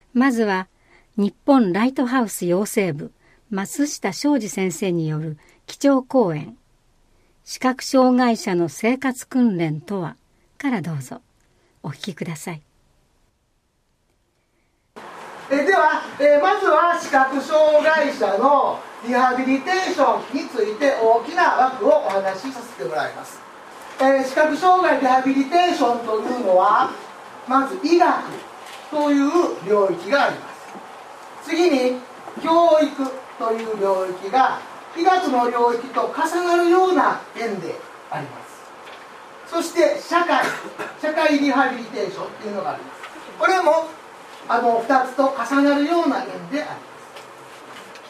まずは日本ライトハウス養成部松下昌司先生による基調講演、視覚障害者の生活訓練とはからどうぞお聞きください。 では、まずは視覚障害者のリハビリテーションについて大きな枠をお話しさせてもらいます。視覚障害リハビリテーションというのは、まず医学という領域があります。次に教育という領域が医学の領域と重なるような円であります。そして社会リハビリテーションというのがあります。これも2つと重なるような円であります。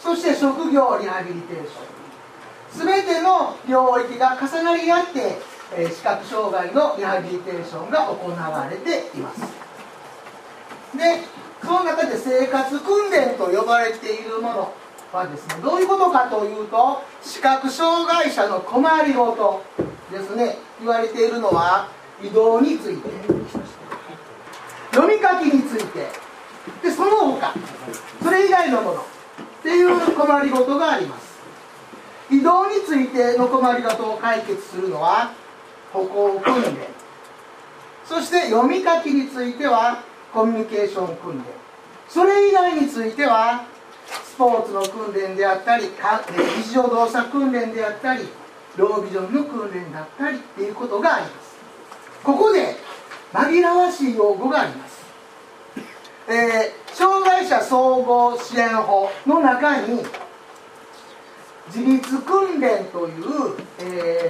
そして職業リハビリテーション、全ての領域が重なり合って視覚障害のリハビリテーションが行われています。で、その中で生活訓練と呼ばれているものはですね、どういうことかというと、視覚障害者の困りごとですね。言われているのは移動について、読み書きについてで、その他それ以外のものっていう困りごとがあります。移動についての困りごとを解決するのは歩行訓練、そして読み書きについてはコミュニケーション訓練、それ以外についてはスポーツの訓練であったり、日常動作訓練であったり、ロービジョンの訓練だったりっていうことがあります。ここで紛らわしい用語があります。障害者総合支援法の中に自立訓練という、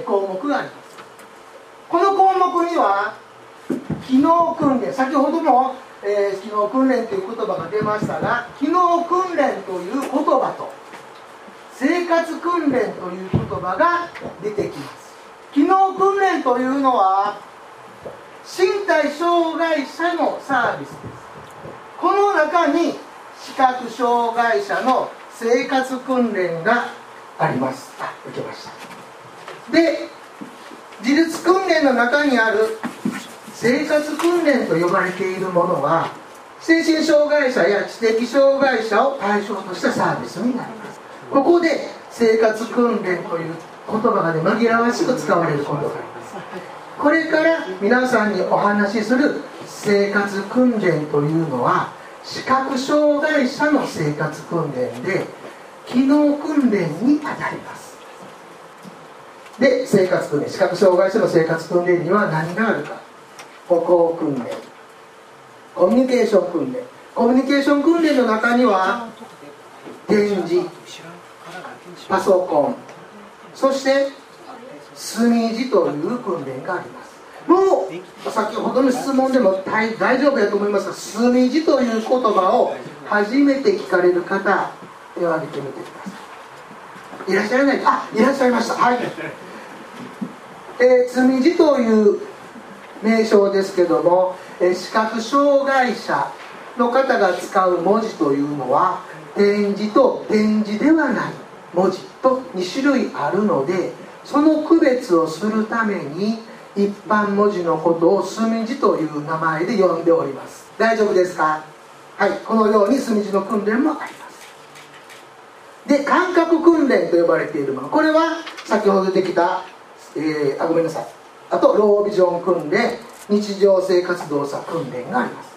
項目があります。この項目には機能訓練、先ほども、機能訓練という言葉が出ましたが、機能訓練という言葉と生活訓練という言葉が出てきます。機能訓練というのは身体障害者のサービスです。この中に視覚障害者の生活訓練があります。受けました。で、自立訓練の中にある生活訓練と呼ばれているものは、精神障害者や知的障害者を対象としたサービスになります。ここで生活訓練という言葉がね、紛らわしく使われることがあります。これから皆さんにお話しする生活訓練というのは視覚障害者の生活訓練で機能訓練にあたります。で、生活訓練、視覚障害者の生活訓練には何があるか。歩行訓練、コミュニケーション訓練。コミュニケーション訓練の中には点字、パソコン、そして墨字という訓練があります。もう先ほどの質問でも大丈夫だと思いますが、墨字という言葉を初めて聞かれる方、手を挙げてみてください。いらっしゃらない？いらっしゃいました。はい。墨字という名称ですけども、視覚障害者の方が使う文字というのは点字と点字ではない文字と2種類あるので、その区別をするために一般文字のことを墨字という名前で呼んでおります。大丈夫ですか？はい。このように墨字の訓練もあります。で、感覚訓練と呼ばれているもの、これは先ほど出てきた、ごめんなさい、あとロービジョン訓練、日常生活動作訓練があります。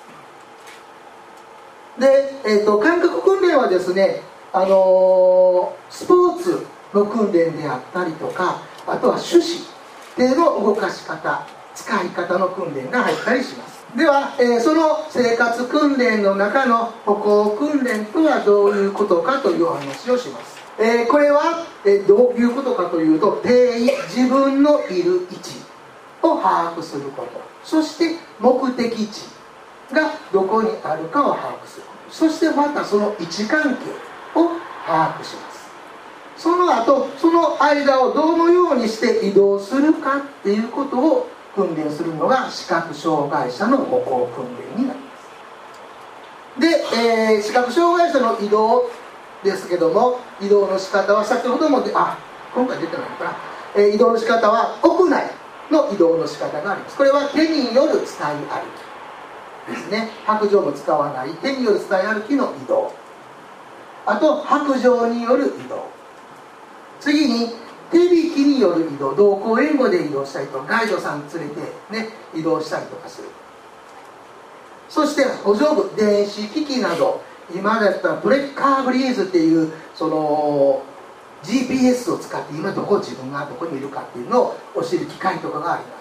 で、感覚訓練はですね、スポーツの訓練であったりとか、あとは手指手の動かし方、使い方の訓練が入ったりします。では、その生活訓練の中の歩行訓練とはどういうことかというお話をします。これは、どういうことかというと、定位、自分のいる位置を把握すること、そして目的地がどこにあるかを把握すること、そしてまたその位置関係を把握します。その後、その間をどのようにして移動するかっていうことを訓練するのが視覚障害者の歩行訓練になります。で、視覚障害者の移動ですけども、移動の仕方は先ほども今回出てないのかな、移動の仕方は屋内の移動の仕方があります。これは手による伝い歩きですね。白状も使わない手による伝い歩きの移動、あと白状による移動、次に手引きによる移動、同行援護で移動したりとか、ガイドさん連れて、ね、移動したりとかする。そして補助部、電子機器など、今だったらブレッカーブリーズっていうその GPS を使って今どこ自分がどこにいるかっていうのを教える機械とかがあります。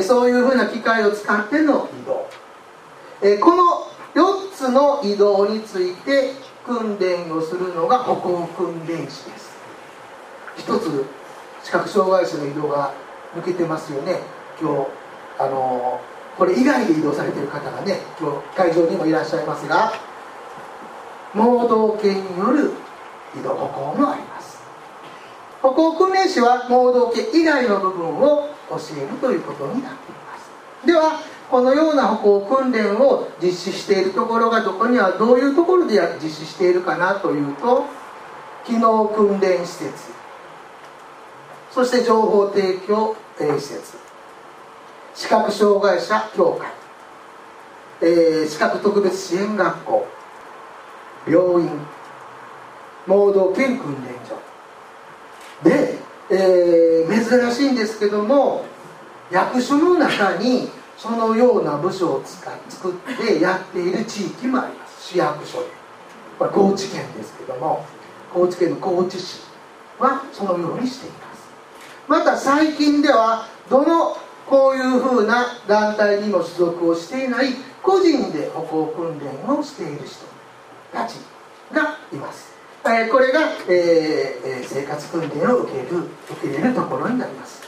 そういうふうな機械を使っての移動、この4つの移動について訓練をするのが歩行訓練士です。一つ視覚障害者の移動が抜けてますよね。今日これ以外で移動されている方がね、今日会場にもいらっしゃいますが、盲導犬による移動歩行もあります。歩行訓練士は盲導犬以外の部分を教えるということになっています。ではこのような歩行訓練を実施しているところがどこにはどういうところで実施しているかなというと、機能訓練施設、そして情報提供施設、視覚障害者協会、視覚特別支援学校、病院、盲導犬訓練所で、珍しいんですけども、役所の中にそのような部署を作ってやっている地域もあります。市役所で、これ高知県ですけども、高知県の高知市はそのようにしています。また最近ではどのこういうふうな団体にも所属をしていない個人で歩行訓練をしている人たちがいます。これが、生活訓練を受けれるところになります。